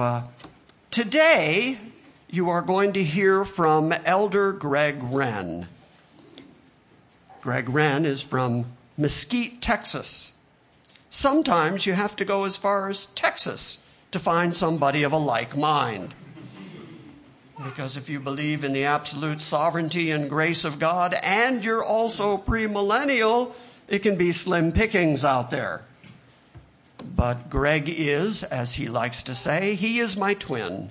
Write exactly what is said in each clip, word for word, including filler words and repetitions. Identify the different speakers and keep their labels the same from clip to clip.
Speaker 1: uh, today you are going to hear from Elder Greg Wren. Greg Wren is from Mesquite, Texas. Sometimes you have to go as far as Texas to find somebody of a like mind. Because if you believe in the absolute sovereignty and grace of God, and you're also premillennial, it can be slim pickings out there. But Greg is, as he likes to say, he is my twin.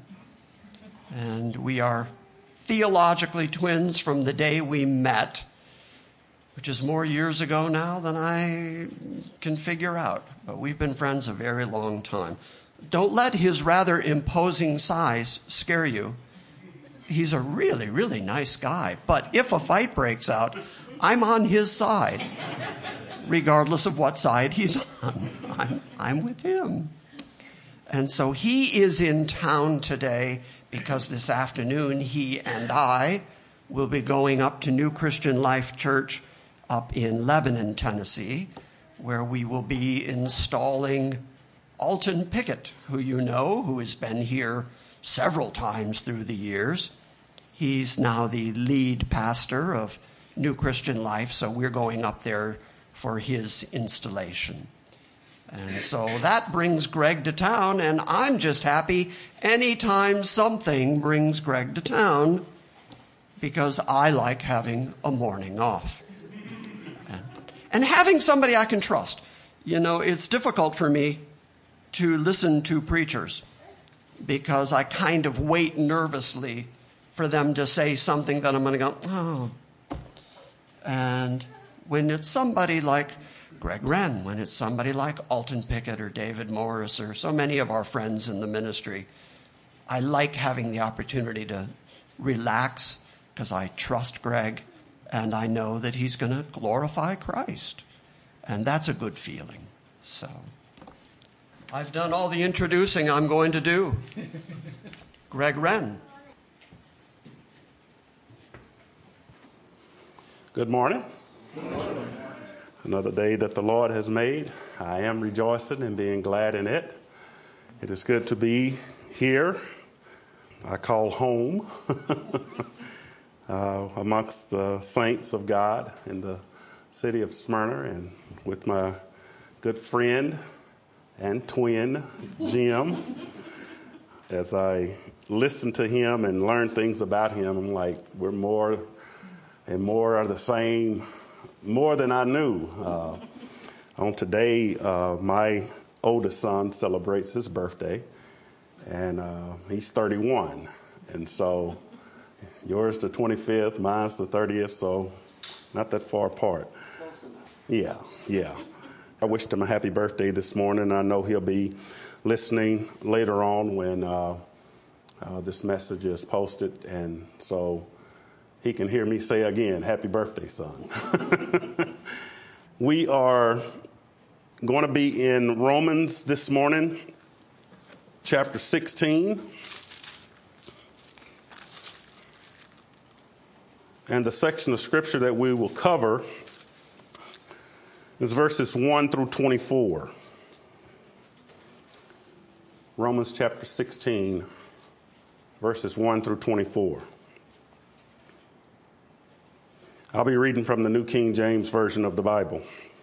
Speaker 1: And we are theologically twins from the day we met, which is more years ago now than I can figure out. But we've been friends a very long time. Don't let his rather imposing size scare you. He's a really, really nice guy. But if a fight breaks out, I'm on his side, regardless of what side he's on. I'm, I'm with him. And so he is in town today because this afternoon he and I will be going up to New Christian Life Church up in Lebanon, Tennessee, where we will be installing Alton Pickett, who you know, who has been here several times through the years. He's now the lead pastor of New Christian Life, so we're going up there for his installation. And so that brings Greg to town, and I'm just happy anytime something brings Greg to town because I like having a morning off. And, and having somebody I can trust. You know, it's difficult for me to listen to preachers because I kind of wait nervously for them to say something that I'm going to go, oh. And when it's somebody like Greg Wren, when it's somebody like Alton Pickett or David Morris or so many of our friends in the ministry, I like having the opportunity to relax because I trust Greg and I know that he's going to glorify Christ. And that's a good feeling. So I've done all the introducing I'm going to do. Greg Wren.
Speaker 2: Good morning. Good morning. Another day that the Lord has made. I am rejoicing and being glad in it. It is good to be here. I call home uh, amongst the saints of God in the city of Smyrna and with my good friend and twin, Jim. As I listen to him and learn things about him, I'm like, we're more and more are the same, more than I knew. Uh, on today, uh, my oldest son celebrates his birthday, and uh, he's thirty-one. And so yours the twenty-fifth, mine's the thirtieth, so not that far apart. Yeah, yeah. I wished him a happy birthday this morning. I know he'll be listening later on when uh, uh, this message is posted, and so he can hear me say again, happy birthday, son. We are going to be in Romans this morning, chapter sixteen. And the section of scripture that we will cover is verses one through twenty-four. Romans chapter sixteen, verses one through twenty-four. I'll be reading from the New King James Version of the Bible.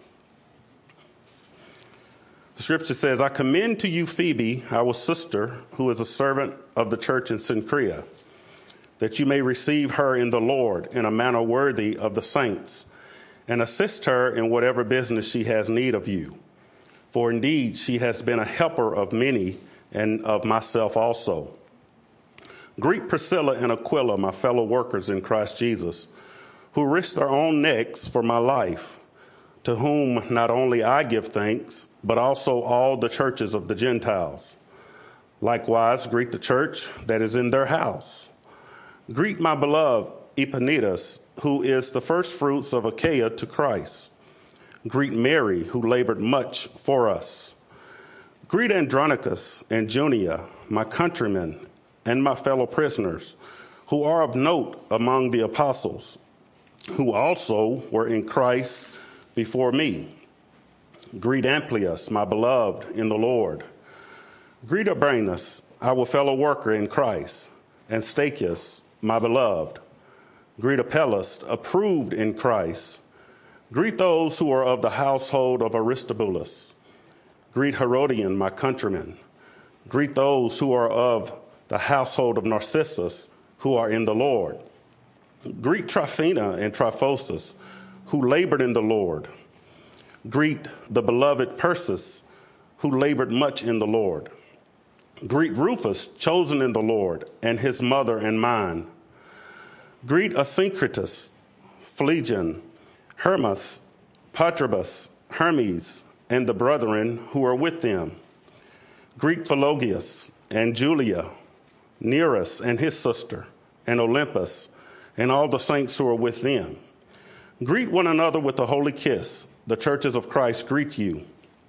Speaker 2: The scripture says, I commend to you Phoebe, our sister, who is a servant of the church in Cenchrea, that you may receive her in the Lord in a manner worthy of the saints, and assist her in whatever business she has need of you. For indeed she has been a helper of many, and of myself also. Greet Priscilla and Aquila, my fellow workers in Christ Jesus, who risked their own necks for my life, to whom not only I give thanks, but also all the churches of the Gentiles. Likewise, greet the church that is in their house. Greet my beloved Epaenetus, who is the first fruits of Achaia to Christ. Greet Mary, who labored much for us. Greet Andronicus and Junia, my countrymen and my fellow prisoners, who are of note among the apostles, who also were in Christ before me. Greet Amplias, my beloved in the Lord. Greet Urbanus, our fellow worker in Christ, and Stachys, my beloved. Greet Apelles, approved in Christ. Greet those who are of the household of Aristobulus. Greet Herodion, my countryman. Greet those who are of the household of Narcissus, who are in the Lord. Greet Tryphena and Tryphosus, who labored in the Lord. Greet the beloved Persis, who labored much in the Lord. Greet Rufus, chosen in the Lord, and his mother and mine. Greet Asyncritus, Phlegon, Hermas, Patrobas, Hermes, and the brethren who are with them. Greet Philologus and Julia, Nereus and his sister, and Olympus, and all the saints who are with them. Greet one another with a holy kiss. The churches of Christ greet you.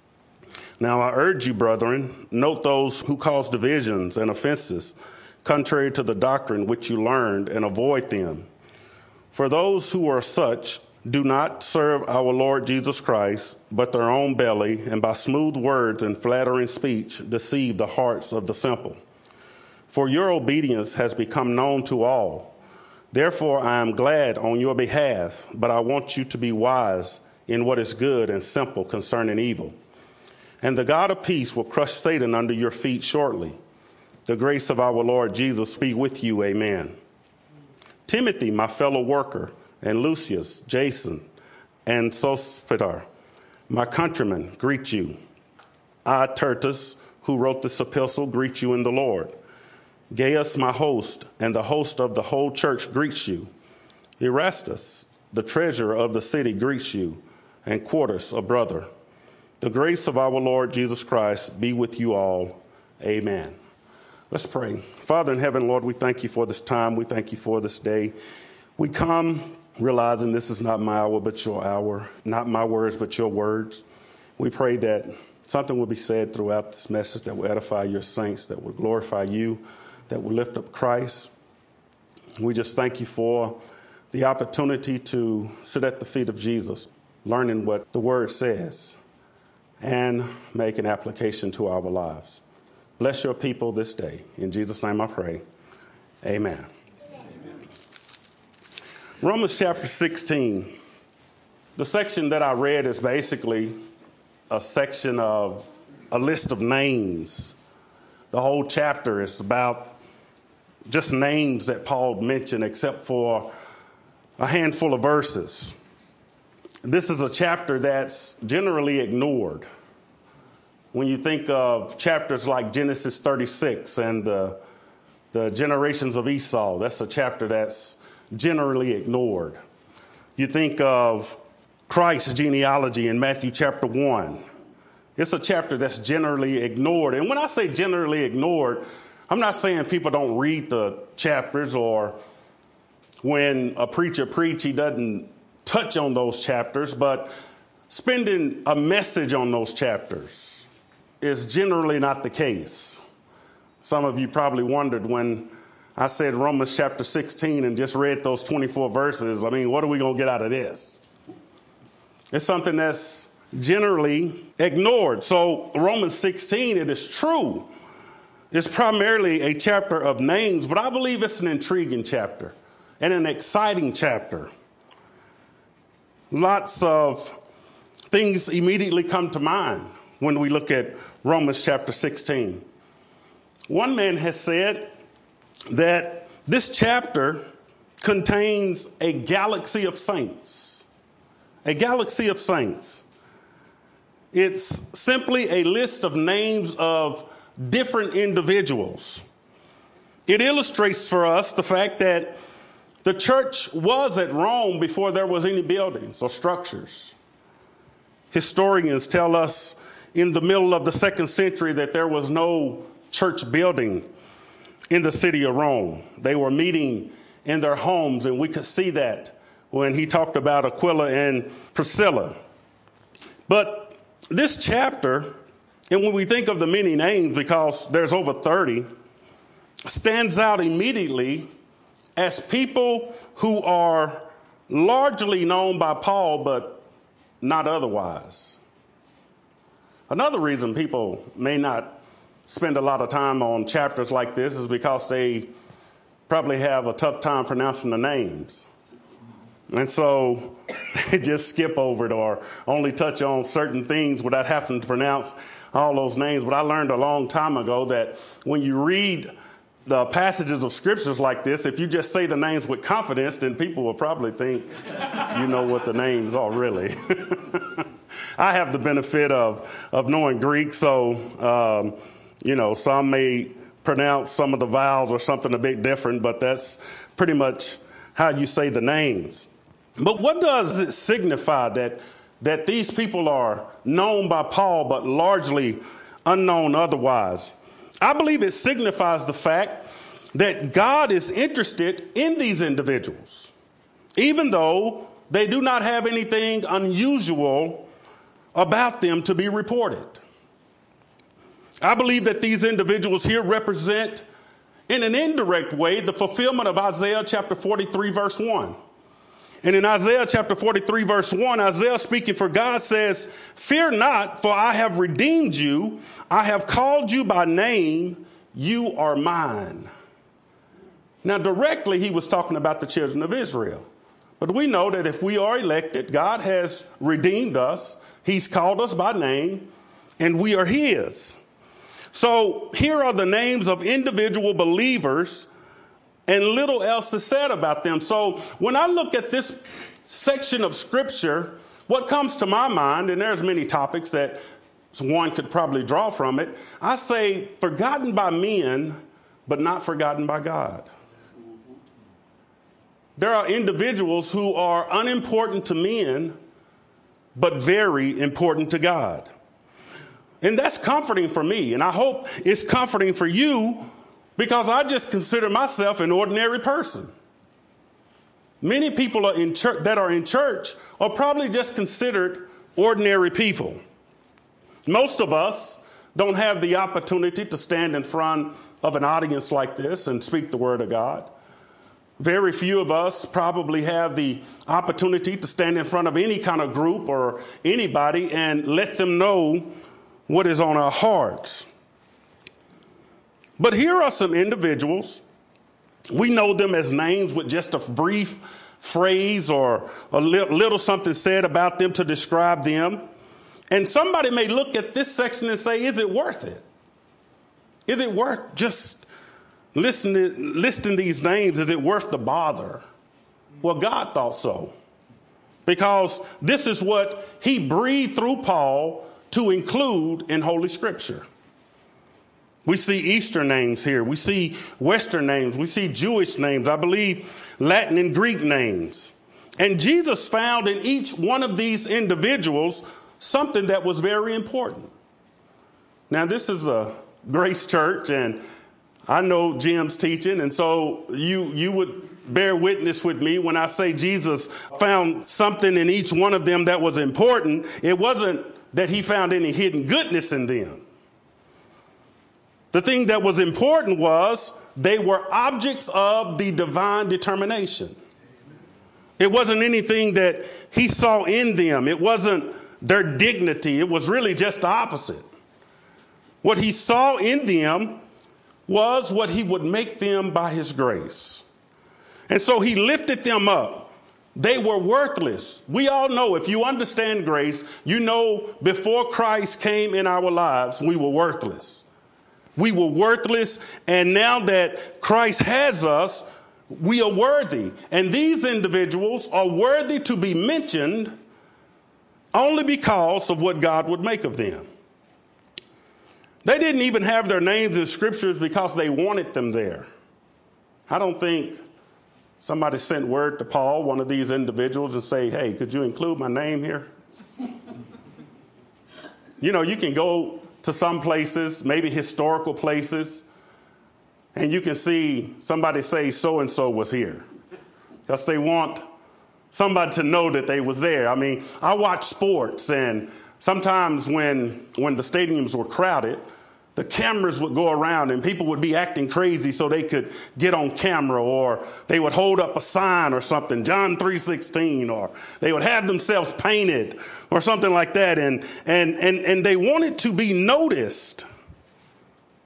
Speaker 2: Now I urge you, brethren, note those who cause divisions and offenses, contrary to the doctrine which you learned, and avoid them. For those who are such do not serve our Lord Jesus Christ, but their own belly, and by smooth words and flattering speech deceive the hearts of the simple. For your obedience has become known to all. Therefore I am glad on your behalf, but I want you to be wise in what is good and simple concerning evil. And the God of peace will crush Satan under your feet shortly. The grace of our Lord Jesus be with you. Amen. Timothy, my fellow worker, and Lucius, Jason, and Sosipater, my countrymen, greet you. I, Tertus, who wrote this epistle, greet you in the Lord. Gaius, my host, and the host of the whole church greets you. Erastus, the treasurer of the city, greets you, and Quartus, a brother. The grace of our Lord Jesus Christ be with you all. Amen. Let's pray. Father in heaven, Lord, we thank you for this time. We thank you for this day. We come realizing this is not my hour, but your hour. Not my words, but your words. We pray that something will be said throughout this message that will edify your saints, that will glorify you, that will lift up Christ. We just thank you for the opportunity to sit at the feet of Jesus, learning what the word says, and make an application to our lives. Bless your people this day. In Jesus' name I pray. Amen. Amen. Romans chapter sixteen. The section that I read is basically a section of a list of names. The whole chapter is about just names that Paul mentioned, except for a handful of verses. This is a chapter that's generally ignored. When you think of chapters like Genesis thirty-six and the, the generations of Esau, that's a chapter that's generally ignored. You think of Christ's genealogy in Matthew chapter one. It's a chapter that's generally ignored. And when I say generally ignored, I'm not saying people don't read the chapters, or when a preacher preaches, he doesn't touch on those chapters, but spending a message on those chapters is generally not the case. Some of you probably wondered when I said Romans chapter sixteen and just read those twenty-four verses. I mean, what are we going to get out of this? It's something that's generally ignored. So Romans sixteen, it is true, it's primarily a chapter of names, but I believe it's an intriguing chapter and an exciting chapter. Lots of things immediately come to mind when we look at Romans chapter sixteen. One man has said that this chapter contains a galaxy of saints. A galaxy of saints. It's simply a list of names of different individuals. It illustrates for us the fact that the church was at Rome before there was any buildings or structures. Historians tell us in the middle of the second century that there was no church building in the city of Rome. They were meeting in their homes, and we could see that when he talked about Aquila and Priscilla. But this chapter, and when we think of the many names, because there's over thirty, stands out immediately as people who are largely known by Paul, but not otherwise. Another reason people may not spend a lot of time on chapters like this is because they probably have a tough time pronouncing the names. And so they just skip over it or only touch on certain things without having to pronounce all those names. But I learned a long time ago that when you read the passages of scriptures like this, if you just say the names with confidence, then people will probably think you know what the names are really. I have the benefit of, of knowing Greek, so, um, you know, some may pronounce some of the vowels or something a bit different, but that's pretty much how you say the names. But what does it signify that that these people are known by Paul but largely unknown otherwise? I believe it signifies the fact that God is interested in these individuals, even though they do not have anything unusual about them to be reported. I believe that these individuals here represent, in an indirect way, the fulfillment of Isaiah chapter forty-three, verse one. And in Isaiah chapter forty-three, verse one, Isaiah speaking for God says, "Fear not, for I have redeemed you. I have called you by name. You are mine." Now, directly, he was talking about the children of Israel. But we know that if we are elected, God has redeemed us. He's called us by name, and we are his. So here are the names of individual believers, and little else is said about them. So when I look at this section of scripture, what comes to my mind, and there's many topics that one could probably draw from it, I say forgotten by men, but not forgotten by God. There are individuals who are unimportant to men, but very important to God. And that's comforting for me, and I hope it's comforting for you, because I just consider myself an ordinary person. Many people are in church, that are in church are probably just considered ordinary people. Most of us don't have the opportunity to stand in front of an audience like this and speak the word of God. Very few of us probably have the opportunity to stand in front of any kind of group or anybody and let them know what is on our hearts. But here are some individuals. We know them as names with just a brief phrase or a li- little something said about them to describe them. And somebody may look at this section and say, is it worth it? Is it worth just listening, listing these names? Is it worth the bother? Well, God thought so, because this is what he breathed through Paul to include in Holy Scripture. We see Eastern names here. We see Western names. We see Jewish names. I believe Latin and Greek names. And Jesus found in each one of these individuals something that was very important. Now, this is a Grace Church, and I know Jim's teaching, and so you you would bear witness with me when I say Jesus found something in each one of them that was important. It wasn't that he found any hidden goodness in them. The thing that was important was they were objects of the divine determination. It wasn't anything that he saw in them. It wasn't their dignity. It was really just the opposite. What he saw in them was what he would make them by his grace. And so he lifted them up. They were worthless. We all know, if you understand grace, you know before Christ came in our lives, we were worthless. We were worthless, and now that Christ has us, we are worthy. And these individuals are worthy to be mentioned only because of what God would make of them. They didn't even have their names in scriptures because they wanted them there. I don't think somebody sent word to Paul, one of these individuals, and say, hey, could you include my name here? You know, you can go to some places, maybe historical places, and you can see somebody say so-and-so was here, because they want somebody to know that they was there. I mean, I watch sports, and sometimes when when the stadiums were crowded, the cameras would go around and people would be acting crazy so they could get on camera, or they would hold up a sign or something, John three sixteen, or they would have themselves painted or something like that. And, and, and, and they wanted to be noticed.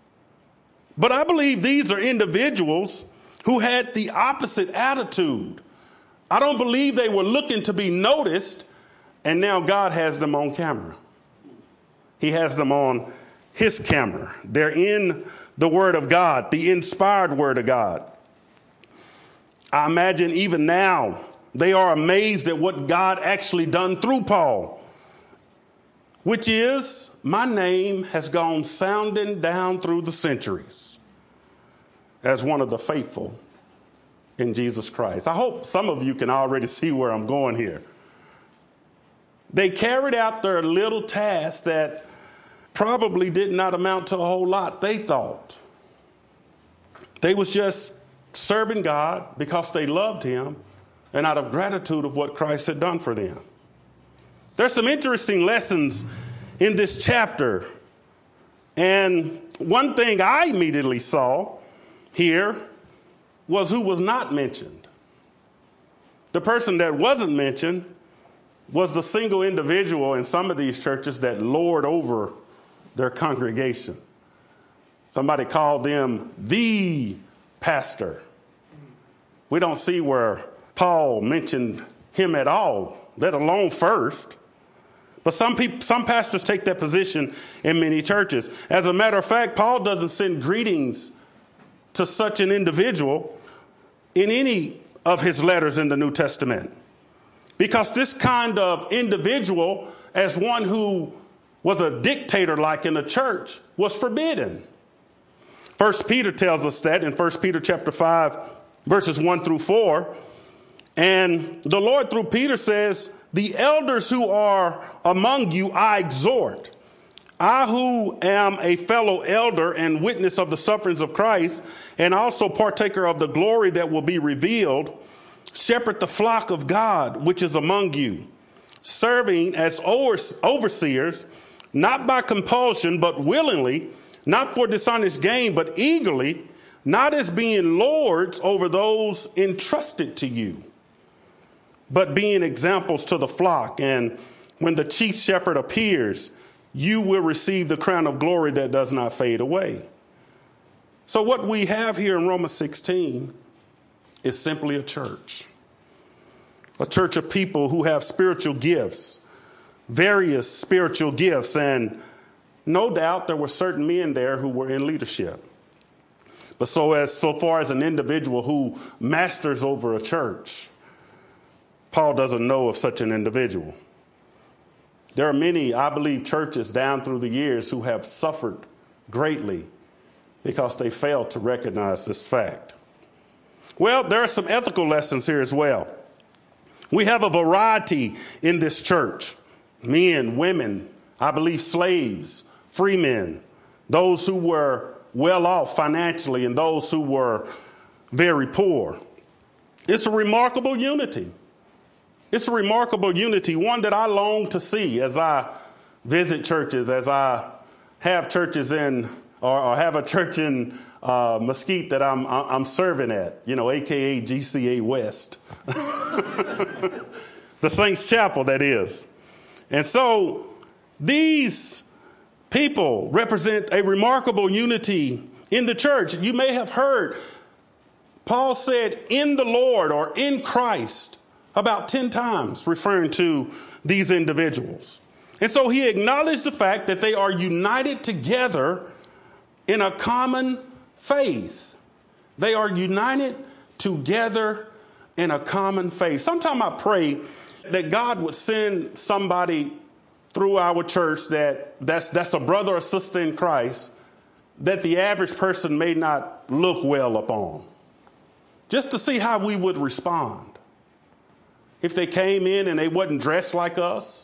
Speaker 2: But I believe these are individuals who had the opposite attitude. I don't believe they were looking to be noticed, and now God has them on camera. He has them on his camera. They're in the Word of God, the inspired Word of God. I imagine even now they are amazed at what God actually done through Paul, which is, my name has gone sounding down through the centuries as one of the faithful in Jesus Christ. I hope some of you can already see where I'm going here. They carried out their little task that probably did not amount to a whole lot, they thought. They was just serving God because they loved him and out of gratitude of what Christ had done for them. There's some interesting lessons in this chapter. And one thing I immediately saw here was who was not mentioned. The person that wasn't mentioned was the single individual in some of these churches that lord over their congregation. Somebody called them the pastor. We don't see where Paul mentioned him at all, let alone first. But some people, some pastors take that position in many churches. As a matter of fact, Paul doesn't send greetings to such an individual in any of his letters in the New Testament, because this kind of individual, as one who was a dictator like in the church, was forbidden. First Peter tells us that in First Peter chapter five, verses one through four. And the Lord through Peter says, the elders who are among you I exhort. I who am a fellow elder and witness of the sufferings of Christ, and also partaker of the glory that will be revealed, shepherd the flock of God which is among you, serving as overseers, not by compulsion, but willingly, not for dishonest gain, but eagerly, not as being lords over those entrusted to you, but being examples to the flock. And when the chief shepherd appears, you will receive the crown of glory that does not fade away. So what we have here in Romans sixteen is simply a church. A church of people who have spiritual gifts, various spiritual gifts. And no doubt there were certain men there who were in leadership. But so as so far as an individual who masters over a church, Paul doesn't know of such an individual. There are many, I believe, churches down through the years who have suffered greatly because they failed to recognize this fact. Well, there are some ethical lessons here as well. We have a variety in this church. Men, women, I believe slaves, free men, those who were well off financially and those who were very poor. It's a remarkable unity. It's a remarkable unity, one that I long to see as I visit churches, as I have churches in, or, or have a church in uh, Mesquite that I'm I'm serving at, you know, A K A G C A West, the Saints Chapel, that is. And so these people represent a remarkable unity in the church. You may have heard Paul said in the Lord or in Christ about ten times, referring to these individuals. And so he acknowledged the fact that they are united together in a common faith. They are united together in a common faith. Sometimes I pray that God would send somebody through our church that that's, that's a brother or sister in Christ that the average person may not look well upon, just to see how we would respond. If they came in and they wasn't dressed like us,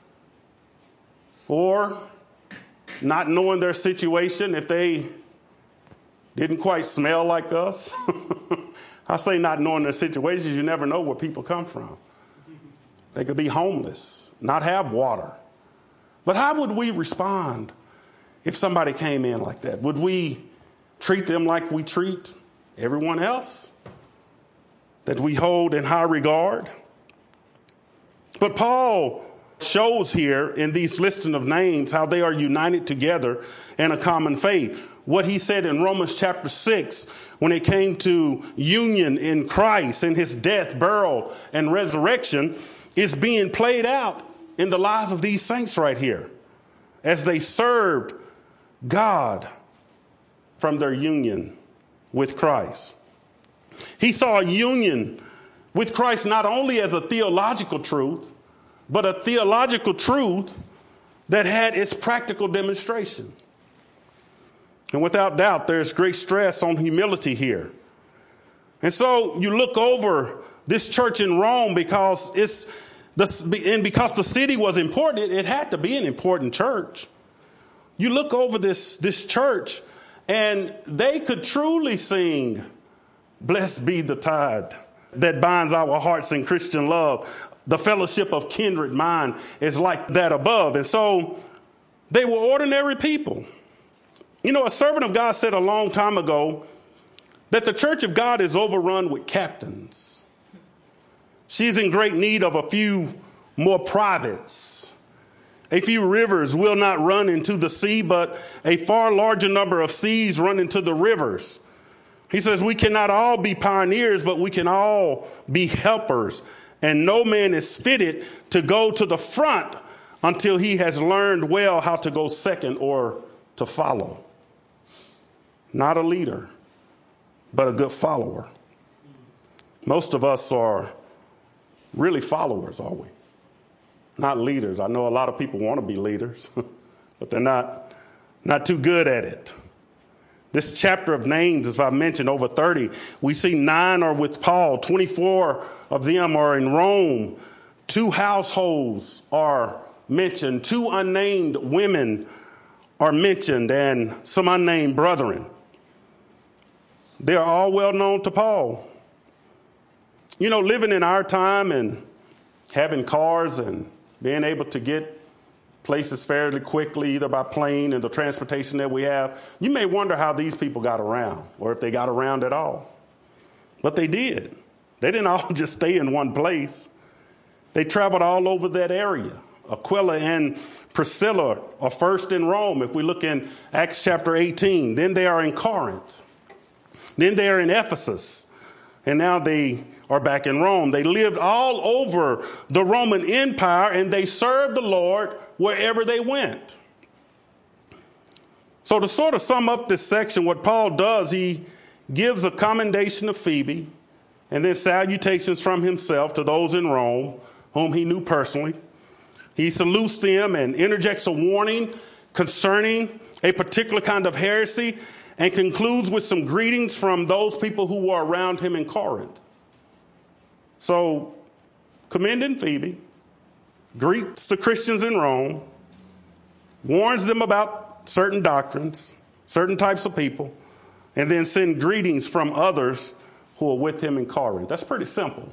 Speaker 2: or not knowing their situation, if they didn't quite smell like us. I say not knowing their situations, you never know where people come from. They could be homeless, not have water. But how would we respond if somebody came in like that? Would we treat them like we treat everyone else that we hold in high regard? But Paul shows here in these listing of names how they are united together in a common faith. what he said in Romans chapter six when it came to union in Christ and his death, burial, and resurrection is being played out in the lives of these saints right here as they served God from their union with Christ. He saw a union with Christ not only as a theological truth, but a theological truth that had its practical demonstration. And without doubt, there's great stress on humility here. And so you look over this church in Rome because it's the, and because the city was important, it had to be an important church. You look over this, this church and they could truly sing, "Blessed be the tide that binds our hearts in Christian love. The fellowship of kindred mind is like that above." And so they were ordinary people. You know, a servant of God said a long time ago that the church of God is overrun with captains. She's in great need of a few more privates. A few rivers will not run into the sea, but a far larger number of seas run into the rivers. He says we cannot all be pioneers, but we can all be helpers. And no man is fitted to go to the front until he has learned well how to go second or to follow. Not a leader, but a good follower. Most of us are really followers, are we? Not leaders. I know a lot of people want to be leaders, but they're not, not too good at it. This chapter of names, as I mentioned, over thirty, we see nine are with Paul. twenty-four of them are in Rome. Two households are mentioned. Two unnamed women are mentioned, and some unnamed brethren. They are all well known to Paul. You know, living in our time and having cars and being able to get places fairly quickly, either by plane and the transportation that we have, you may wonder how these people got around or if they got around at all. But they did. They didn't all just stay in one place. They traveled all over that area. Aquila and Priscilla are first in Rome. If we look in Acts chapter eighteen, then they are in Corinth. Then they are in Ephesus. And now they are back in Rome. They lived all over the Roman Empire and they served the Lord wherever they went. So to sort of sum up this section, what Paul does, he gives a commendation of Phoebe and then salutations from himself to those in Rome whom he knew personally. He salutes them and interjects a warning concerning a particular kind of heresy and concludes with some greetings from those people who were around him in Corinth. So, commending Phoebe, greets the Christians in Rome, warns them about certain doctrines, certain types of people, and then send greetings from others who are with him in Corinth. That's pretty simple.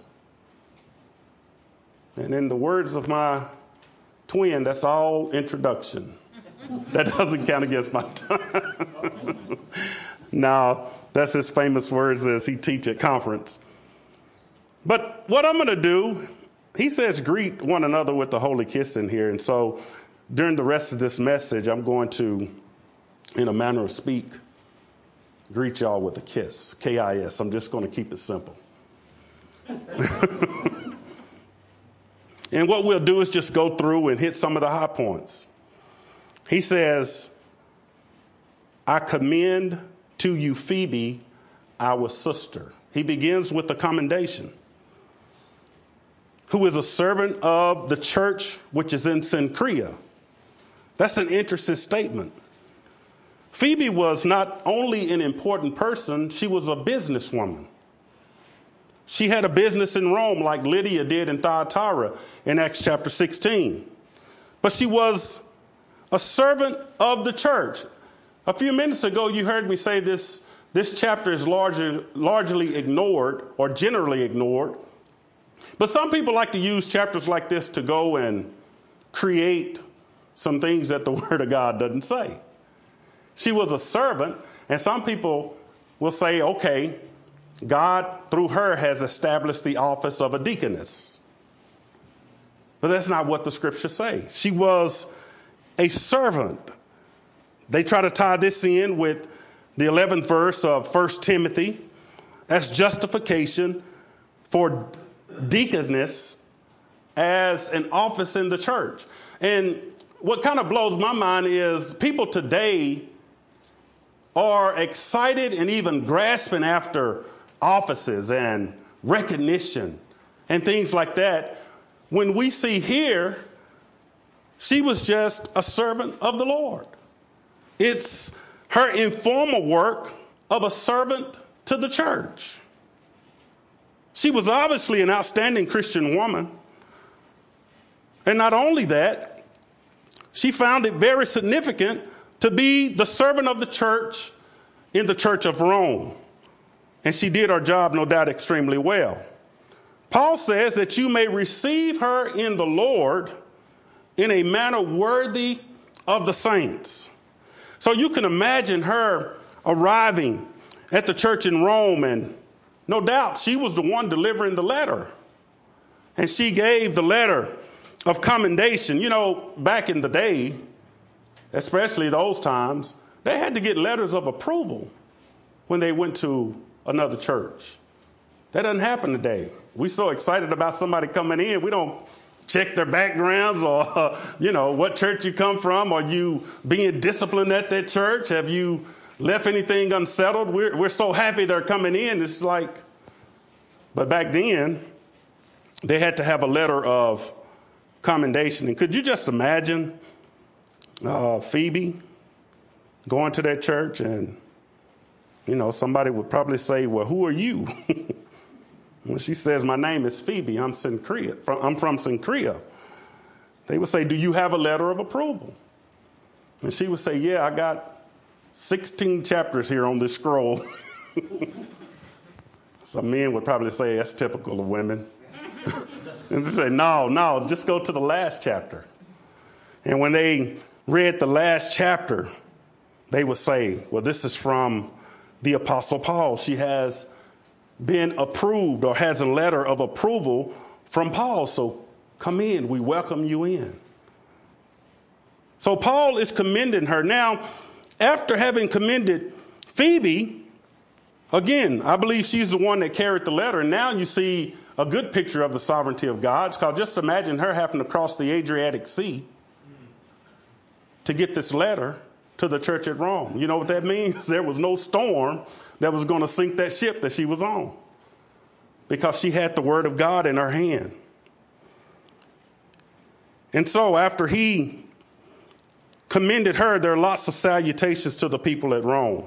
Speaker 2: And in the words of my twin, that's all introduction. That doesn't count against my time. Now, that's his famous words as he teach at conference. But what I'm going to do, he says greet one another with the holy kiss in here. And so during the rest of this message, I'm going to, in a manner of speak, greet y'all with a kiss. K I S. I'm just going to keep it simple. And what we'll do is just go through and hit some of the high points. He says, I commend to you Phoebe, our sister. He begins with a commendation. Who is a servant of the church which is in Cenchrea. That's an interesting statement. Phoebe was not only an important person, she was a businesswoman. She had a business in Rome like Lydia did in Thyatira in Acts chapter sixteen. But she was a servant of the church. A few minutes ago, you heard me say this, this chapter is largely, largely ignored or generally ignored. But some people like to use chapters like this to go and create some things that the Word of God doesn't say. She was a servant, and some people will say, okay, God, through her, has established the office of a deaconess. But that's not what the scriptures say. She was a servant. They try to tie this in with the eleventh verse of First Timothy as justification for deaconess as an office in the church. And what kind of blows my mind is people today are excited and even grasping after offices and recognition and things like that, when we see here, she was just a servant of the Lord. It's her informal work of a servant to the church. She was obviously an outstanding Christian woman. And not only that, she found it very significant to be the servant of the church in the Church of Rome. And she did her job, no doubt, extremely well. Paul says that you may receive her in the Lord in a manner worthy of the saints. So you can imagine her arriving at the church in Rome, and no doubt she was the one delivering the letter. And she gave the letter of commendation. You know, back in the day, especially those times, they had to get letters of approval when they went to another church. That doesn't happen today. We're so excited about somebody coming in, we don't check their backgrounds or, uh, you know, what church you come from. Are you being disciplined at that church? Have you left anything unsettled? We're, we're so happy they're coming in. It's like, but back then, they had to have a letter of commendation. And could you just imagine uh, Phoebe going to that church and, you know, somebody would probably say, well, who are you? When she says, my name is Phoebe, I'm Cenchrea, I'm from Cenchrea. They would say, do you have a letter of approval? And she would say, yeah, I got sixteen chapters here on this scroll. Some men would probably say that's typical of women. And they say, no, no, just go to the last chapter. And when they read the last chapter, they would say, well, this is from the Apostle Paul. She has been approved or has a letter of approval from Paul. So come in. We welcome you in. So Paul is commending her. Now, after having commended Phoebe, again, I believe she's the one that carried the letter. And now you see a good picture of the sovereignty of God. Because just imagine her having to cross the Adriatic Sea to get this letter to the church at Rome. You know what that means? There was no storm that was going to sink that ship that she was on, because she had the word of God in her hand. And so after he commended her, there are lots of salutations to the people at Rome.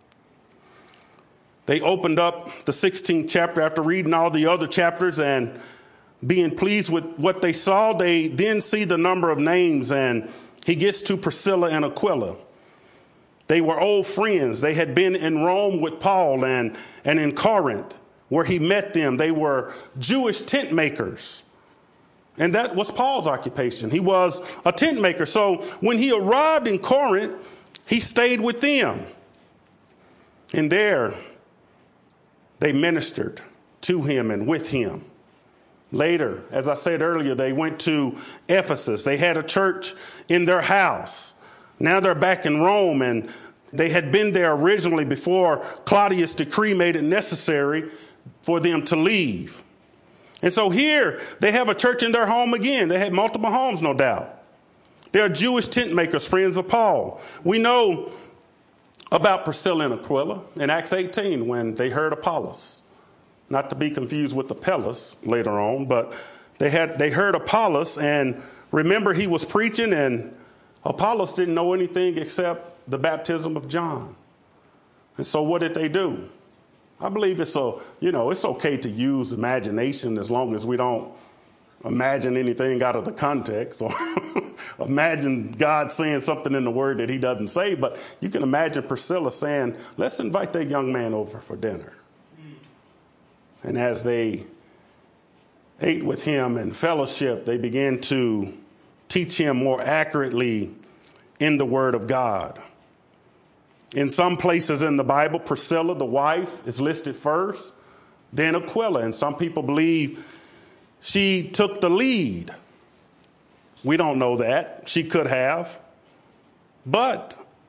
Speaker 2: They opened up the sixteenth chapter after reading all the other chapters and being pleased with what they saw. They then see the number of names, and he gets to Priscilla and Aquila. They were old friends. They had been in Rome with Paul and, and in Corinth, where he met them. They were Jewish tent makers. And that was Paul's occupation. He was a tent maker. So when he arrived in Corinth, he stayed with them. And there they ministered to him and with him. Later, as I said earlier, they went to Ephesus. They had a church in their house. Now they're back in Rome, and they had been there originally before Claudius' decree made it necessary for them to leave. And so here they have a church in their home again. They had multiple homes, no doubt. They are Jewish tent makers, friends of Paul. We know about Priscilla and Aquila in Acts eighteen when they heard Apollos. Not to be confused with Apelles later on, but they had they heard Apollos, and remember he was preaching, and Apollos didn't know anything except the baptism of John. And so what did they do? I believe it's a, you know, it's okay to use imagination as long as we don't imagine anything out of the context or imagine God saying something in the word that he doesn't say. But you can imagine Priscilla saying, let's invite that young man over for dinner. And as they ate with him and fellowship, they began to teach him more accurately in the word of God. In some places in the Bible, Priscilla, the wife, is listed first, then Aquila. And some people believe she took the lead. We don't know that. She could have. But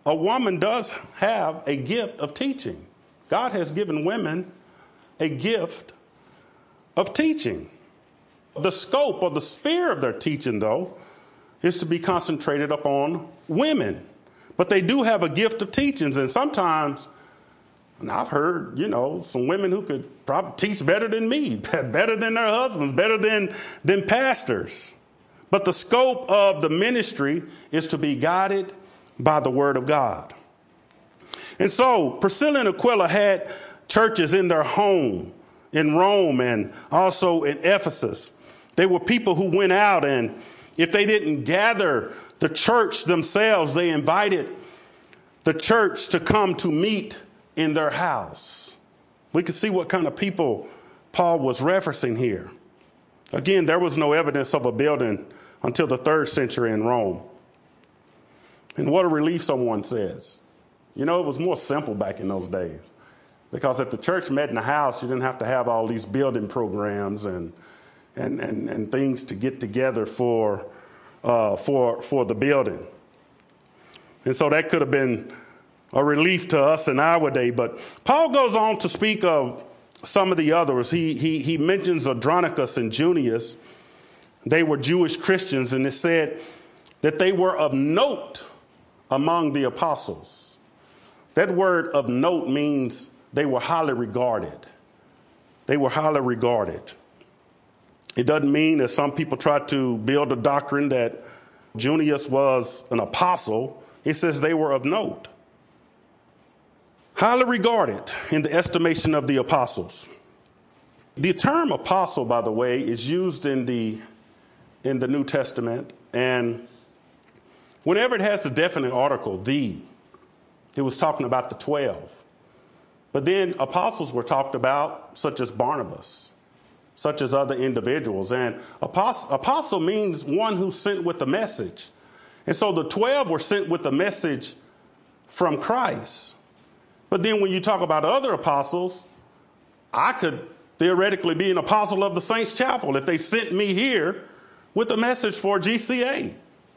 Speaker 2: a woman does have a gift of teaching. God has given women a gift of teaching. The scope or the sphere of their teaching, though, is to be concentrated upon women. But they do have a gift of teachings, and sometimes, and I've heard, you know, some women who could probably teach better than me, better than their husbands, better than, than pastors. But the scope of the ministry is to be guided by the word of God. And so Priscilla and Aquila had churches in their home in Rome and also in Ephesus. They were people who went out, and if they didn't gather the church themselves, they invited the church to come to meet in their house. We can see what kind of people Paul was referencing here. Again, there was no evidence of a building until the third century in Rome. And what a relief, someone says. You know, it was more simple back in those days, because if the church met in the house, you didn't have to have all these building programs and and and, and things to get together for uh, for for the building. And so that could have been a relief to us in our day. But Paul goes on to speak of some of the others. He he he mentions Andronicus and Junius. They were Jewish Christians, and it said that they were of note among the apostles. That word of note means they were highly regarded. They were highly regarded. It doesn't mean, as some people try to build a doctrine, that Junius was an apostle. It says they were of note. Highly regarded in the estimation of the apostles. The term apostle, by the way, is used in the in the New Testament, and whenever it has a definite article, the, it was talking about the twelve. But then apostles were talked about, such as Barnabas, such as other individuals. And apostle, apostle means one who's sent with a message. And so the twelve were sent with a message from Christ. But then when you talk about other apostles, I could theoretically be an apostle of the Saints Chapel if they sent me here with a message for G C A.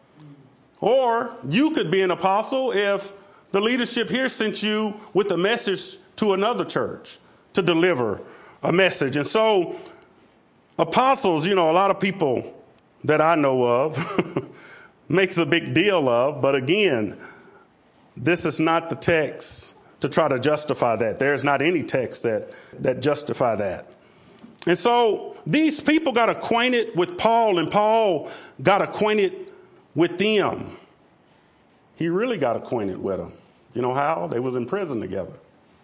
Speaker 2: Or you could be an apostle if the leadership here sent you with a message to another church to deliver a message. And so apostles, you know, a lot of people that I know of makes a big deal of. But again, this is not the text to try to justify that. There's not any text that, that justify that. And so these people got acquainted with Paul, and Paul got acquainted with them. He really got acquainted with them. You know how? They was in prison together.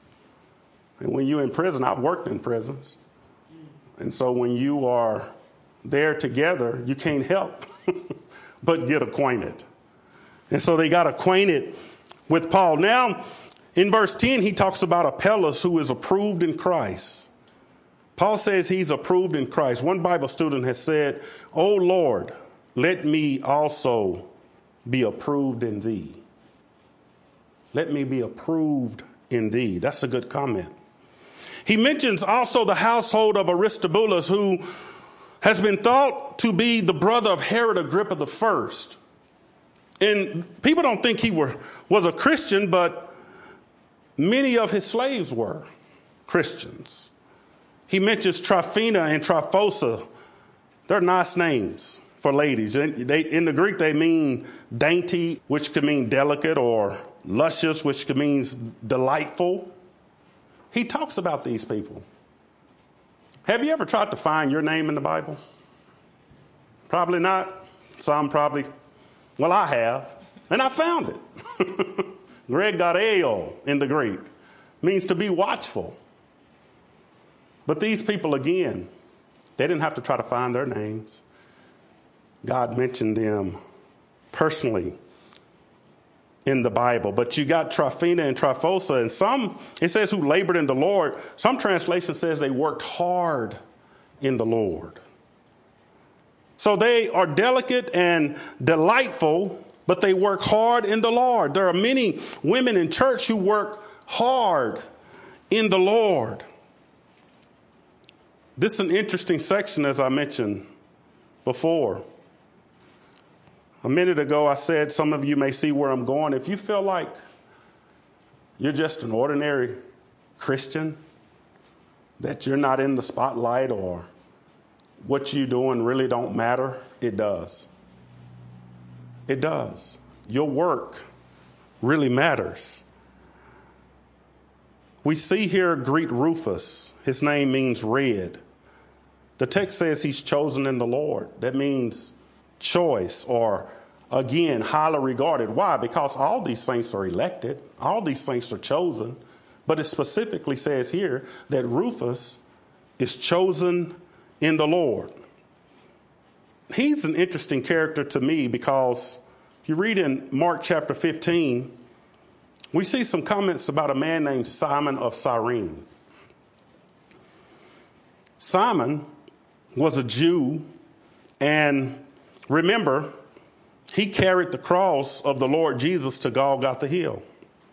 Speaker 2: And when you're in prison, I've worked in prisons. And so when you are there together, you can't help but get acquainted. And so they got acquainted with Paul. Now, in verse ten, he talks about Apollos, who is approved in Christ. Paul says he's approved in Christ. One Bible student has said, "O Lord, let me also be approved in thee." Let me be approved in thee. That's a good comment. He mentions also the household of Aristobulus, who has been thought to be the brother of Herod Agrippa the First. And people don't think he were, was a Christian, but many of his slaves were Christians. He mentions Tryphena and Tryphosa. They're nice names for ladies. They, in the Greek, they mean dainty, which could mean delicate, or luscious, which could mean delightful. He talks about these people. Have you ever tried to find your name in the Bible? Probably not. Some probably. Well, I have, and I found it. Gregoreo in the Greek means to be watchful. But these people, again, they didn't have to try to find their names. God mentioned them personally in the Bible. But you got Tryphena and Tryphosa, and some, it says who labored in the Lord. Some translation says they worked hard in the Lord. So they are delicate and delightful, but they work hard in the Lord. There are many women in church who work hard in the Lord. This is an interesting section, as I mentioned before. A minute ago, I said some of you may see where I'm going. If you feel like you're just an ordinary Christian, that you're not in the spotlight or what you're doing really don't matter? It does. It does. Your work really matters. We see here, greet Rufus. His name means red. The text says he's chosen in the Lord. That means choice, or again, highly regarded. Why? Because all these saints are elected. All these saints are chosen. But it specifically says here that Rufus is chosen in the Lord. He's an interesting character to me because if you read in Mark chapter fifteen, we see some comments about a man named Simon of Cyrene. Simon was a Jew, and remember, he carried the cross of the Lord Jesus to Golgotha Hill.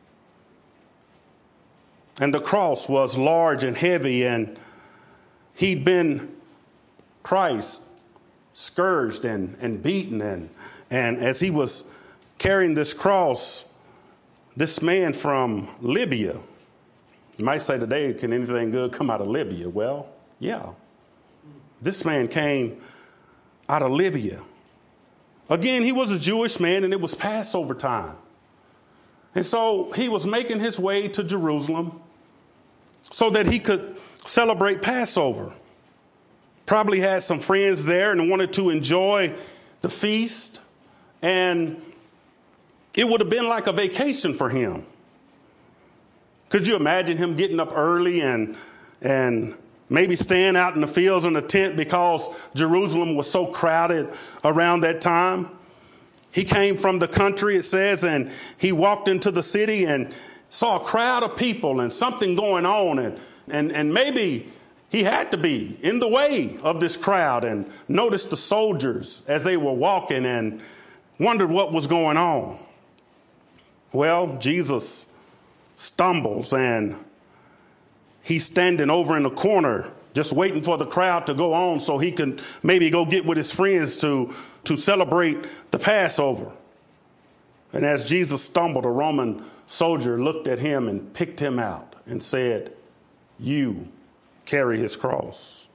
Speaker 2: And the cross was large and heavy, and he'd been, Christ, scourged and, and beaten. And, and as he was carrying this cross, this man from Libya, you might say today, can anything good come out of Libya? Well, yeah. This man came out of Libya. Again, he was a Jewish man, and it was Passover time. And so he was making his way to Jerusalem so that he could celebrate Passover. Probably had some friends there and wanted to enjoy the feast. And it would have been like a vacation for him. Could you imagine him getting up early and and maybe staying out in the fields in a tent because Jerusalem was so crowded around that time? He came from the country, it says, and he walked into the city and saw a crowd of people and something going on. And, and, and maybe he had to be in the way of this crowd and noticed the soldiers as they were walking and wondered what was going on. Well, Jesus stumbles and he's standing over in the corner just waiting for the crowd to go on so he can maybe go get with his friends to, to celebrate the Passover. And as Jesus stumbled, a Roman soldier looked at him and picked him out and said, "You carry his cross."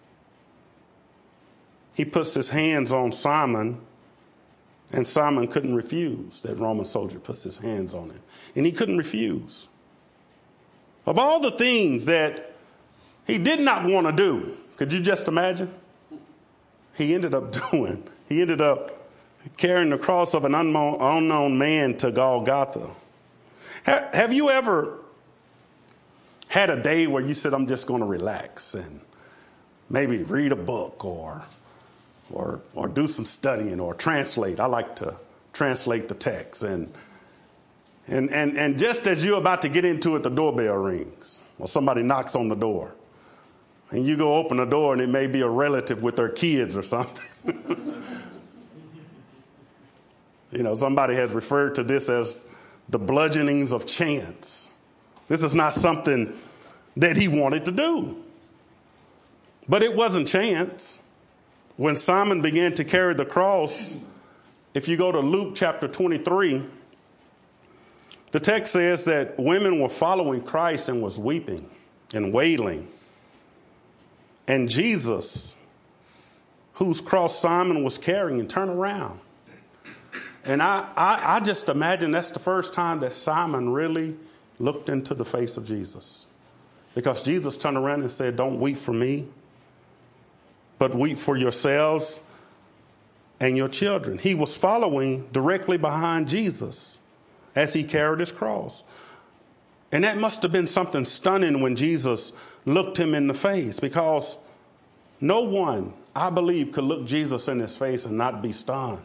Speaker 2: He puts his hands on Simon, and Simon couldn't refuse. That Roman soldier puts his hands on him, and he couldn't refuse. Of all the things that he did not want to do, could you just imagine? He ended up doing. He ended up carrying the cross of an unknown, unknown man to Golgotha. Ha- have you ever had a day where you said, "I'm just going to relax and maybe read a book or, or, or do some studying or translate"? I like to translate the text. And, and, and, and just as you're about to get into it, the doorbell rings or somebody knocks on the door. And you go open the door and it may be a relative with their kids or something. You know, somebody has referred to this as the bludgeonings of chance. This is not something that he wanted to do. But it wasn't chance. When Simon began to carry the cross, if you go to Luke chapter twenty-three, the text says that women were following Christ and was weeping and wailing. And Jesus, whose cross Simon was carrying, turned around. And I, I, I just imagine that's the first time that Simon really looked into the face of Jesus. Because Jesus turned around and said, "Don't weep for me, but weep for yourselves and your children." He was following directly behind Jesus as he carried his cross. And that must have been something stunning when Jesus looked him in the face, because no one, I believe, could look Jesus in his face and not be stunned.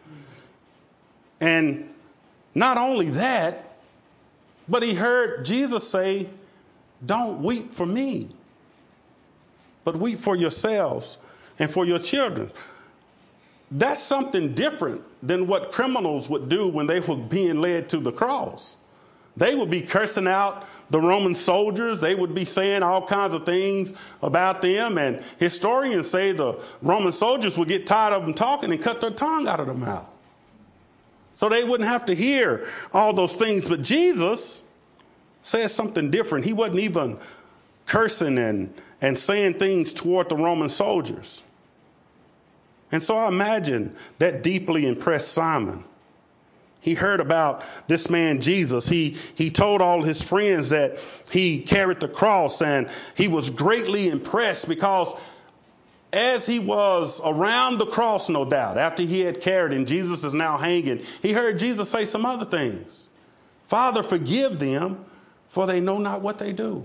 Speaker 2: And not only that, but he heard Jesus say, "Don't weep for me, but weep for yourselves and for your children." That's something different than what criminals would do when they were being led to the cross. They would be cursing out the Roman soldiers. They would be saying all kinds of things about them. And historians say the Roman soldiers would get tired of them talking and cut their tongue out of their mouth, so they wouldn't have to hear all those things. But Jesus, says something different. He wasn't even cursing and, and saying things toward the Roman soldiers. And so I imagine that deeply impressed Simon. He heard about this man, Jesus. He, he told all his friends that he carried the cross, and he was greatly impressed because as he was around the cross, no doubt, after he had carried and Jesus is now hanging, he heard Jesus say some other things. Father, forgive them, for they know not what they do.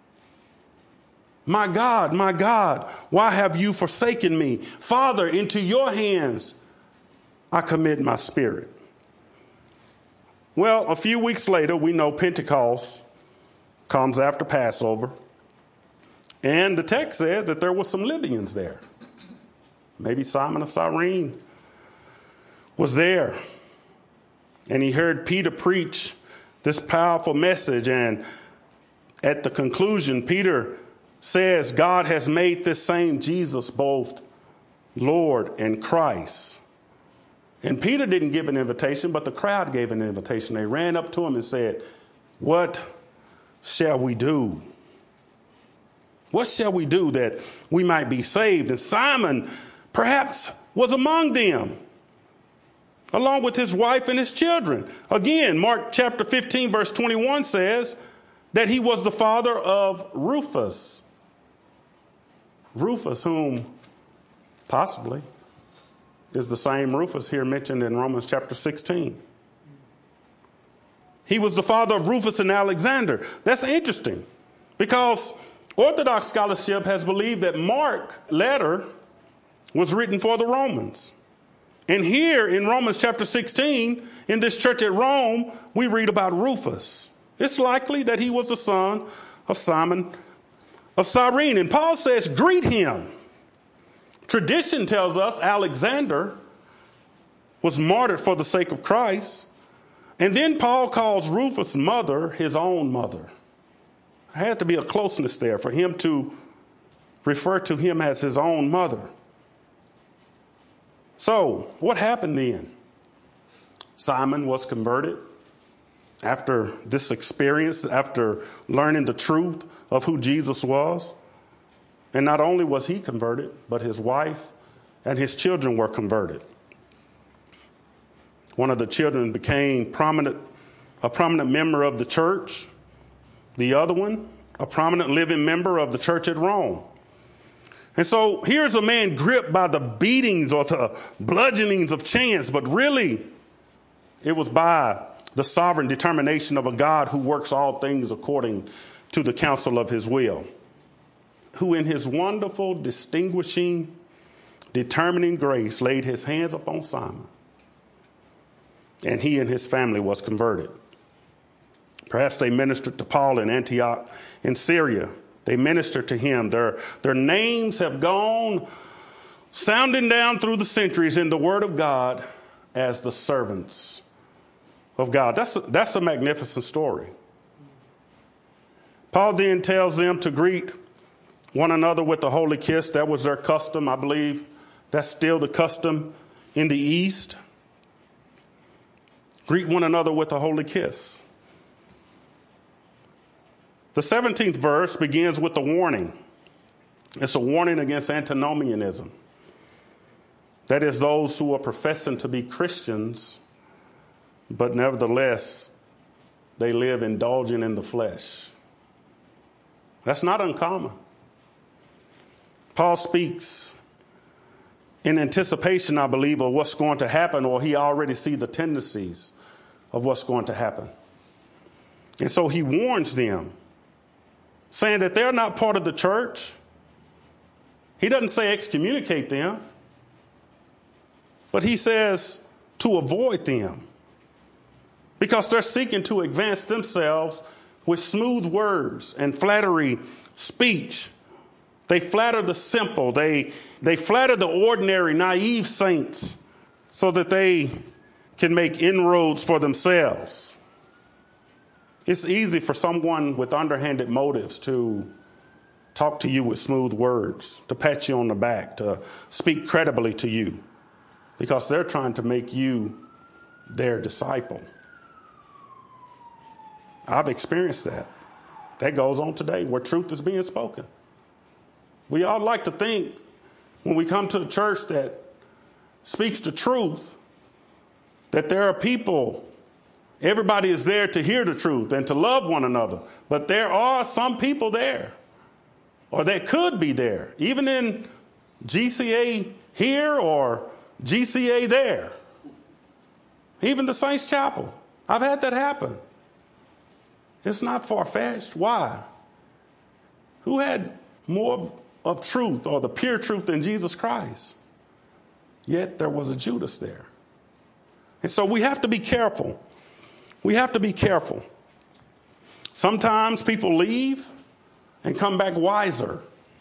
Speaker 2: My God, my God, why have you forsaken me? Father, into your hands I commit my spirit. Well, a few weeks later, we know Pentecost comes after Passover. And the text says that there were some Libyans there. Maybe Simon of Cyrene was there. And he heard Peter preach this powerful message. And at the conclusion, Peter says God has made this same Jesus both Lord and Christ. And Peter didn't give an invitation, but the crowd gave an invitation. They ran up to him and said, what shall we do? What shall we do that we might be saved? And Simon perhaps was among them, along with his wife and his children. Again, Mark chapter fifteen, verse twenty-one says that he was the father of Rufus. Rufus, whom possibly is the same Rufus here mentioned in Romans chapter sixteen. He was the father of Rufus and Alexander. That's interesting because Orthodox scholarship has believed that Mark's letter was written for the Romans. And here in Romans chapter sixteen, in this church at Rome, we read about Rufus. It's likely that he was the son of Simon of Cyrene. And Paul says, greet him. Tradition tells us Alexander was martyred for the sake of Christ. And then Paul calls Rufus' mother his own mother. There had to be a closeness there for him to refer to him as his own mother. So what happened then? Simon was converted after this experience, after learning the truth of who Jesus was. And not only was he converted, but his wife and his children were converted. One of the children became prominent, a prominent member of the church. The other one, a prominent living member of the church at Rome. And so here's a man gripped by the beatings or the bludgeonings of chance, but really it was by the sovereign determination of a God who works all things according to the counsel of his will, who in his wonderful, distinguishing, determining grace laid his hands upon Simon, and he and his family was converted. Perhaps they ministered to Paul in Antioch in Syria. They ministered to him. Their, their names have gone sounding down through the centuries in the Word of God as the servants of God. That's a, that's a magnificent story. Paul then tells them to greet one another with a holy kiss. That was their custom. I believe that's still the custom in the East. Greet one another with a holy kiss. The seventeenth verse begins with a warning. It's a warning against antinomianism. That is, those who are professing to be Christians, but nevertheless, they live indulging in the flesh. That's not uncommon. Paul speaks in anticipation, I believe, of what's going to happen, or he already sees the tendencies of what's going to happen. And so he warns them, saying that they're not part of the church. He doesn't say excommunicate them, but he says to avoid them because they're seeking to advance themselves with smooth words and flattery speech. They flatter the simple. They, they flatter the ordinary, naive saints so that they can make inroads for themselves. It's easy for someone with underhanded motives to talk to you with smooth words, to pat you on the back, to speak credibly to you, because they're trying to make you their disciple. I've experienced that. That goes on today where truth is being spoken. We all like to think when we come to a church that speaks the truth, that there are people, everybody is there to hear the truth and to love one another. But there are some people there, or that could be there, even in G C A here or G C A there. Even the Saints Chapel. I've had that happen. It's not far-fetched. Why? Who had more of, of truth or the pure truth than Jesus Christ? Yet there was a Judas there. And so we have to be careful. We have to be careful. Sometimes people leave and come back wiser.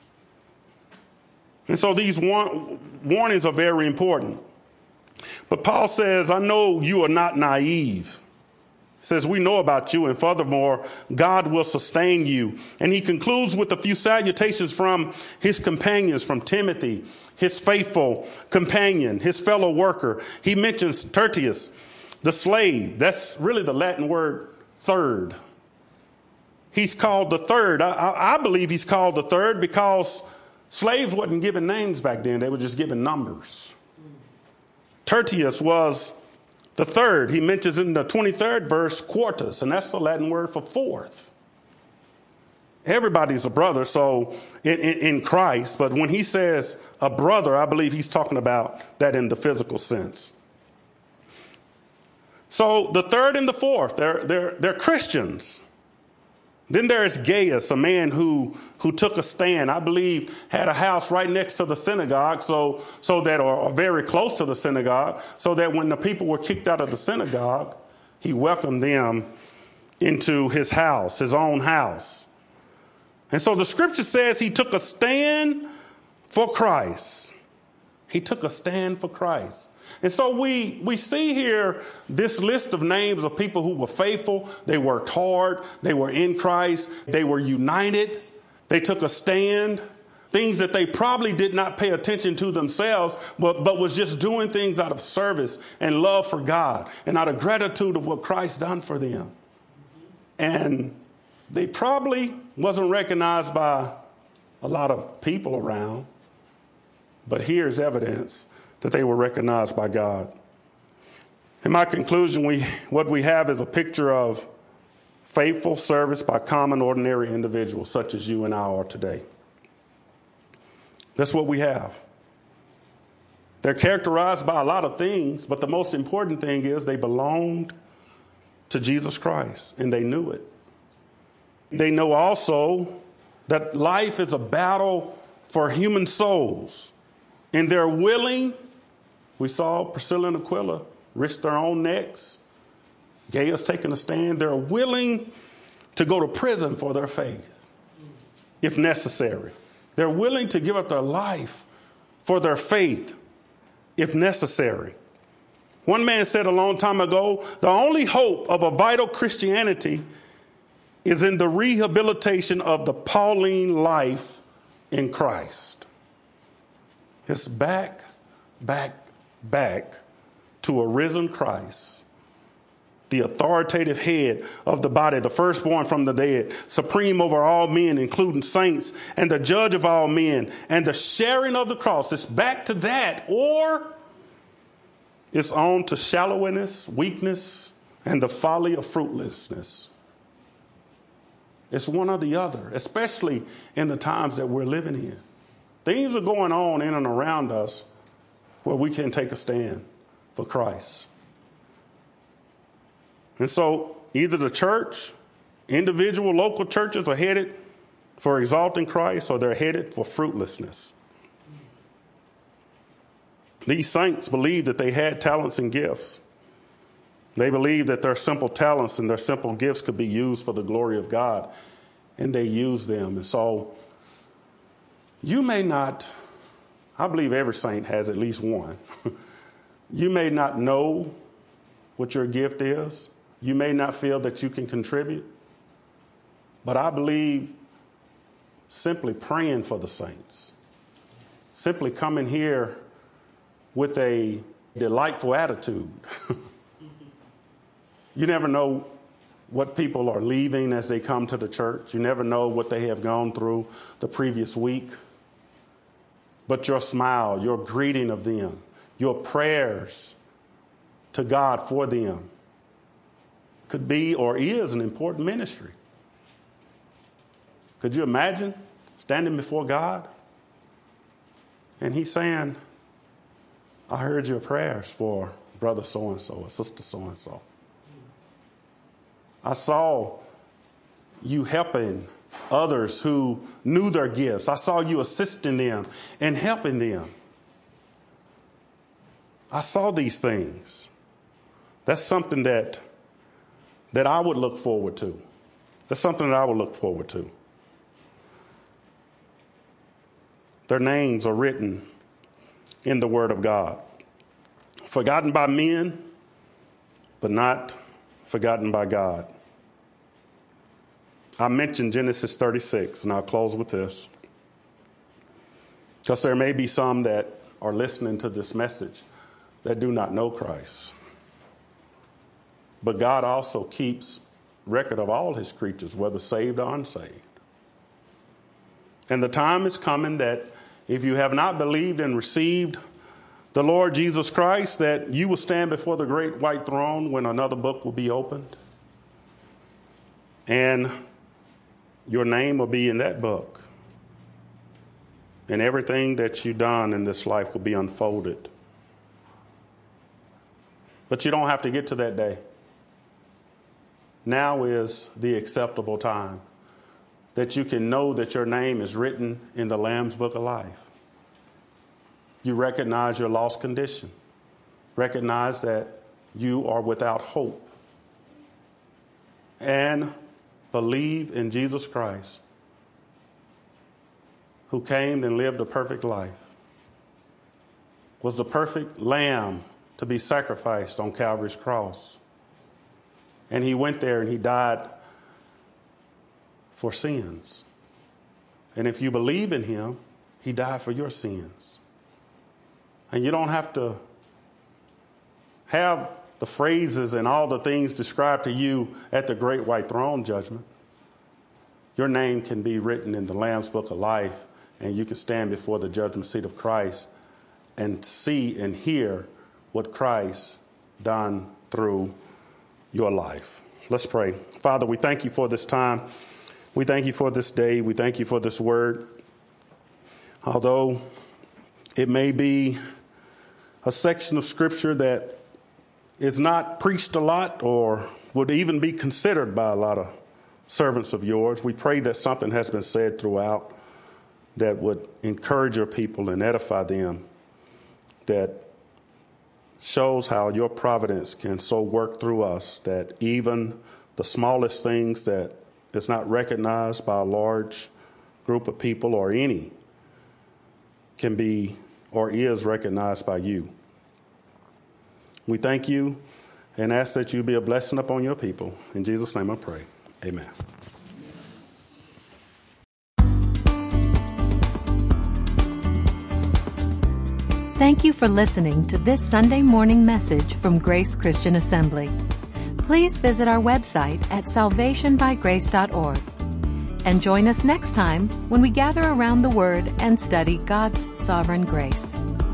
Speaker 2: And so these war- warnings are very important. But Paul says, I know you are not naive. He says, we know about you, and furthermore, God will sustain you. And he concludes with a few salutations from his companions, from Timothy, his faithful companion, his fellow worker. He mentions Tertius, the slave. That's really the Latin word third. He's called the third. I, I, I believe he's called the third because slaves wasn't given names back then. They were just given numbers. Tertius was the third. He mentions in the twenty-third verse quartus, and that's the Latin word for fourth. Everybody's a brother, so in, in, in Christ, but when he says a brother, I believe he's talking about that in the physical sense. So the third and the fourth, they're, they're, they're Christians. Then there's Gaius, a man who, who took a stand, I believe had a house right next to the synagogue, so, so that, or, or very close to the synagogue, so that when the people were kicked out of the synagogue, he welcomed them into his house, his own house. And so the scripture says he took a stand for Christ. He took a stand for Christ. And so we, we see here this list of names of people who were faithful. They worked hard. They were in Christ. They were united. They took a stand. Things that they probably did not pay attention to themselves, but, but was just doing things out of service and love for God and out of gratitude of what Christ done for them. And they probably wasn't recognized by a lot of people around, but here's evidence that they were recognized by God. In my conclusion, we what we have is a picture of faithful service by common, ordinary individuals such as you and I are today. That's what we have. They're characterized by a lot of things, but the most important thing is they belonged to Jesus Christ, and they knew it. They know also that life is a battle for human souls, and they're willing. We saw Priscilla and Aquila risk their own necks. Gaius taking a stand. They're willing to go to prison for their faith, if necessary. They're willing to give up their life for their faith, if necessary. One man said a long time ago, the only hope of a vital Christianity is in the rehabilitation of the Pauline life in Christ. It's back, back, back to a risen Christ, the authoritative head of the body, the firstborn from the dead, supreme over all men, including saints, and the judge of all men, and the sharing of the cross. It's back to that, or it's on to shallowness, weakness, and the folly of fruitlessness. It's one or the other, especially in the times that we're living in. Things are going on in and around us where we can take a stand for Christ. And so either the church, individual local churches are headed for exalting Christ, or they're headed for fruitlessness. These saints believed that they had talents and gifts. They believed that their simple talents and their simple gifts could be used for the glory of God, and they used them. And so you may not, I believe every saint has at least one. You may not know what your gift is. You may not feel that you can contribute. But I believe simply praying for the saints, simply coming here with a delightful attitude. You never know what people are leaving as they come to the church. You never know what they have gone through the previous week. But your smile, your greeting of them, your prayers to God for them could be or is an important ministry. Could you imagine standing before God and he's saying, I heard your prayers for brother so-and-so or sister so-and-so. I saw you helping others who knew their gifts. I saw you assisting them and helping them. I saw these things. That's something that, that I would look forward to. That's something that I would look forward to. Their names are written in the Word of God. Forgotten by men, but not forgotten by God. I mentioned Genesis thirty-six, and I'll close with this. Because there may be some that are listening to this message that do not know Christ. But God also keeps record of all his creatures, whether saved or unsaved. And the time is coming that if you have not believed and received the Lord Jesus Christ, that you will stand before the great white throne when another book will be opened. And your name will be in that book. And everything that you've done in this life will be unfolded. But you don't have to get to that day. Now is the acceptable time that you can know that your name is written in the Lamb's Book of Life. You recognize your lost condition. Recognize that you are without hope. And believe in Jesus Christ, who came and lived a perfect life, was the perfect lamb to be sacrificed on Calvary's cross. And he went there and he died for sins. And if you believe in him, he died for your sins. And you don't have to have the phrases and all the things described to you at the great white throne judgment. Your name can be written in the Lamb's Book of Life, and you can stand before the judgment seat of Christ and see and hear what Christ done through your life. Let's pray. Father, we thank you for this time. We thank you for this day. We thank you for this word. Although it may be a section of scripture that is not preached a lot or would even be considered by a lot of servants of yours, we pray that something has been said throughout that would encourage your people and edify them, that shows how your providence can so work through us that even the smallest things that is not recognized by a large group of people or any can be or is recognized by you. We thank you and ask that you be a blessing upon your people. In Jesus' name I pray. Amen.
Speaker 3: Thank you for listening to this Sunday morning message from Grace Christian Assembly. Please visit our website at salvation by grace dot org. And join us next time when we gather around the Word and study God's sovereign grace.